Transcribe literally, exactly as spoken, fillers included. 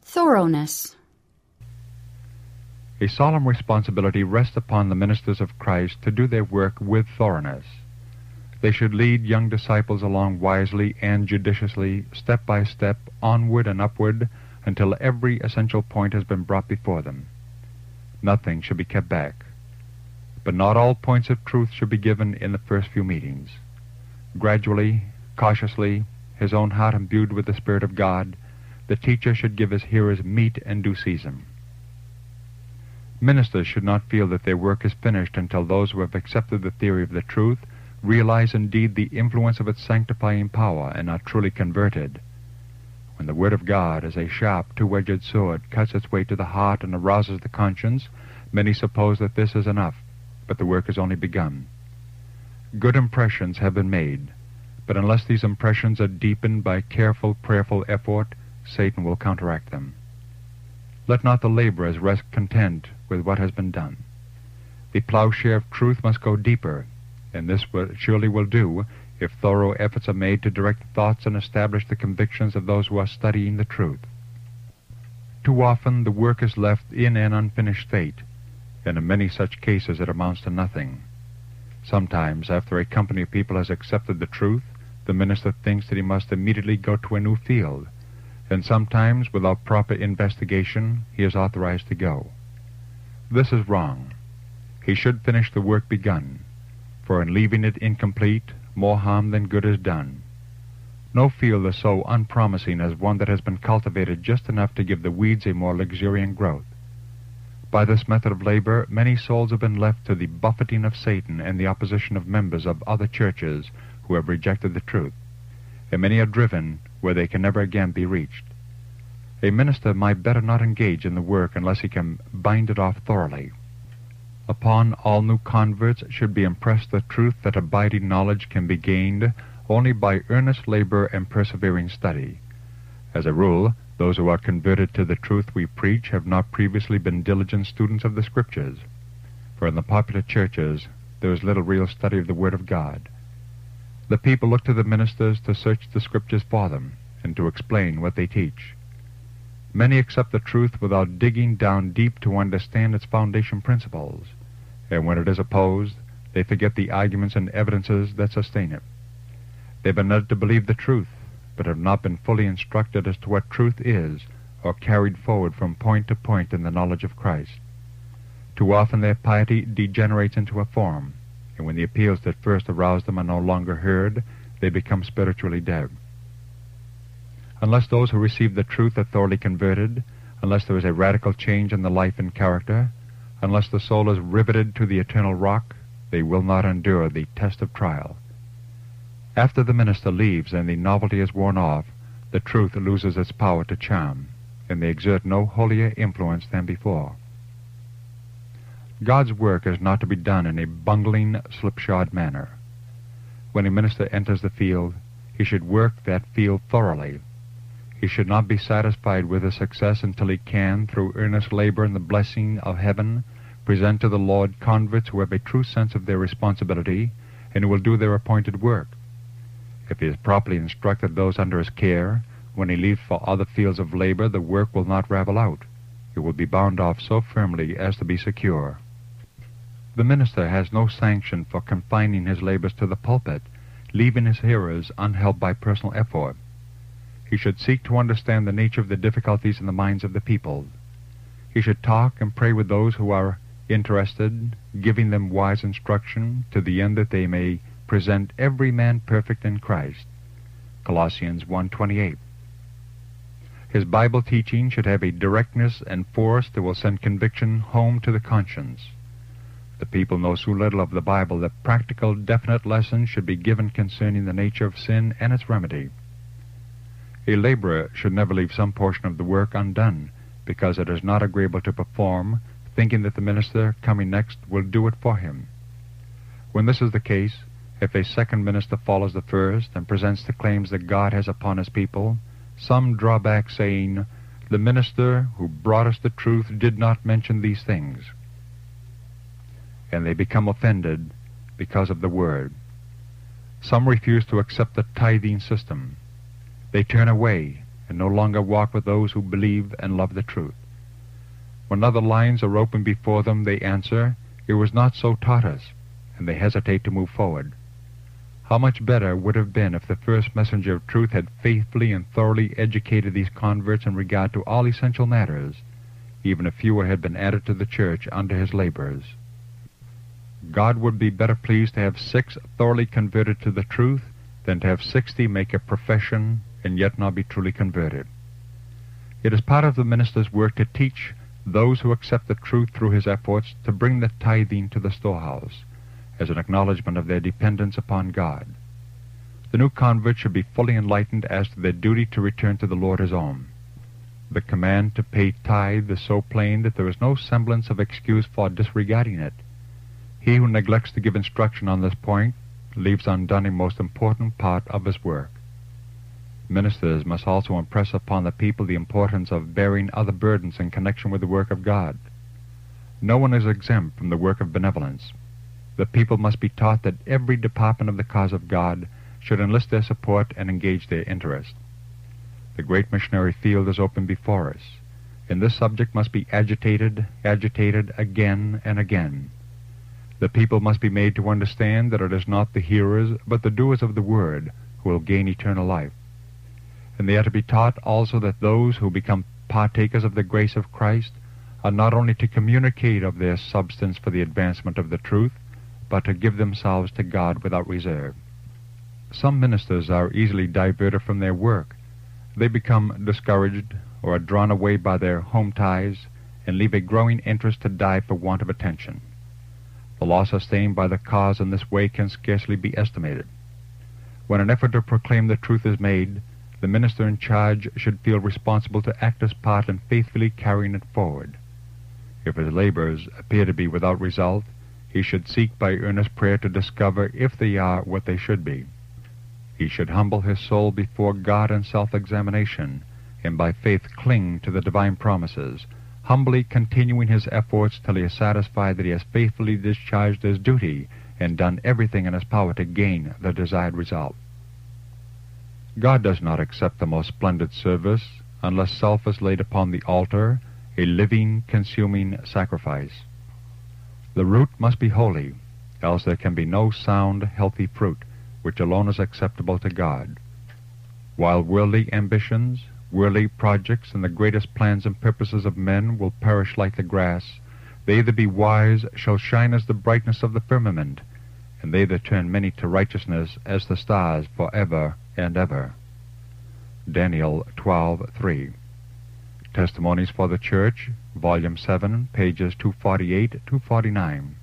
Thoroughness. A solemn responsibility rests upon the ministers of Christ to do their work with thoroughness. They should lead young disciples along wisely and judiciously, step by step, onward and upward, until every essential point has been brought before them. Nothing should be kept back. But not all points of truth should be given in the first few meetings. Gradually, cautiously, his own heart imbued with the Spirit of God, the teacher should give his hearers meat in due season. Ministers should not feel that their work is finished until those who have accepted the theory of the truth realize indeed the influence of its sanctifying power and are truly converted. When the Word of God, as a sharp, two-edged sword, cuts its way to the heart and arouses the conscience, many suppose that this is enough, but the work has only begun. Good impressions have been made, but unless these impressions are deepened by careful, prayerful effort, Satan will counteract them. Let not the laborers rest content with what has been done. The plowshare of truth must go deeper, and this will, surely will do if thorough efforts are made to direct thoughts and establish the convictions of those who are studying the truth. Too often the work is left in an unfinished state, and in many such cases it amounts to nothing. Sometimes, after a company of people has accepted the truth, the minister thinks that he must immediately go to a new field, and sometimes, without proper investigation, he is authorized to go. This is wrong. He should finish the work begun, for in leaving it incomplete, more harm than good is done. No field is so unpromising as one that has been cultivated just enough to give the weeds a more luxuriant growth. By this method of labor, many souls have been left to the buffeting of Satan and the opposition of members of other churches who have rejected the truth, and many are driven where they can never again be reached. A minister might better not engage in the work unless he can bind it off thoroughly. Upon all new converts should be impressed the truth that abiding knowledge can be gained only by earnest labor and persevering study. As a rule, those who are converted to the truth we preach have not previously been diligent students of the Scriptures, for in the popular churches there is little real study of the Word of God. The people look to the ministers to search the Scriptures for them and to explain what they teach. Many accept the truth without digging down deep to understand its foundation principles, and when it is opposed, they forget the arguments and evidences that sustain it. They've been led to believe the truth, but have not been fully instructed as to what truth is, or carried forward from point to point in the knowledge of Christ. Too often their piety degenerates into a form, and when the appeals that first aroused them are no longer heard, they become spiritually dead. Unless those who receive the truth are thoroughly converted, unless there is a radical change in the life and character, unless the soul is riveted to the eternal rock, they will not endure the test of trial. After the minister leaves and the novelty is worn off, the truth loses its power to charm, and they exert no holier influence than before. God's work is not to be done in a bungling, slipshod manner. When a minister enters the field, he should work that field thoroughly. He should not be satisfied with his success until he can, through earnest labor and the blessing of heaven, present to the Lord converts who have a true sense of their responsibility and who will do their appointed work. If he has properly instructed those under his care, when he leaves for other fields of labor, the work will not ravel out. It will be bound off so firmly as to be secure. The minister has no sanction for confining his labors to the pulpit, leaving his hearers unhelped by personal effort. He should seek to understand the nature of the difficulties in the minds of the people. He should talk and pray with those who are interested, giving them wise instruction to the end that they may present every man perfect in Christ. Colossians one twenty-eight. His Bible teaching should have a directness and force that will send conviction home to the conscience. The people know so little of the Bible that practical, definite lessons should be given concerning the nature of sin and its remedy. A laborer should never leave some portion of the work undone, because it is not agreeable to perform, thinking that the minister coming next will do it for him. When this is the case, if a second minister follows the first and presents the claims that God has upon his people, some draw back, saying, "The minister who brought us the truth did not mention these things." And they become offended because of the word. Some refuse to accept the tithing system. They turn away and no longer walk with those who believe and love the truth. When other lines are open before them, they answer, "It was not so taught us," and they hesitate to move forward. How much better would have been if the first messenger of truth had faithfully and thoroughly educated these converts in regard to all essential matters, even if fewer had been added to the church under his labors. God would be better pleased to have six thoroughly converted to the truth than to have sixty make a profession and yet not be truly converted. It is part of the minister's work to teach those who accept the truth through his efforts to bring the tithing to the storehouse, as an acknowledgment of their dependence upon God. The new converts should be fully enlightened as to their duty to return to the Lord his own. The command to pay tithe is so plain that there is no semblance of excuse for disregarding it. He who neglects to give instruction on this point leaves undone a most important part of his work. Ministers must also impress upon the people the importance of bearing other burdens in connection with the work of God. No one is exempt from the work of benevolence. The people must be taught that every department of the cause of God should enlist their support and engage their interest. The great missionary field is open before us, and this subject must be agitated, agitated again and again. The people must be made to understand that it is not the hearers, but the doers of the word who will gain eternal life. And they are to be taught also that those who become partakers of the grace of Christ are not only to communicate of their substance for the advancement of the truth, but to give themselves to God without reserve. Some ministers are easily diverted from their work. They become discouraged or are drawn away by their home ties and leave a growing interest to die for want of attention. The loss sustained by the cause in this way can scarcely be estimated. When an effort to proclaim the truth is made, the minister in charge should feel responsible to act his part in faithfully carrying it forward. If his labors appear to be without result, he should seek by earnest prayer to discover if they are what they should be. He should humble his soul before God in self-examination, and by faith cling to the divine promises, humbly continuing his efforts till he is satisfied that he has faithfully discharged his duty and done everything in his power to gain the desired result. God does not accept the most splendid service unless self is laid upon the altar, a living, consuming sacrifice. The root must be holy, else there can be no sound, healthy fruit, which alone is acceptable to God. While worldly ambitions, worldly projects, and the greatest plans and purposes of men will perish like the grass, they that be wise shall shine as the brightness of the firmament, and they that turn many to righteousness as the stars for ever and ever. Daniel twelve three. Testimonies for the Church, Volume seven, pages two forty-eight to two forty-nine.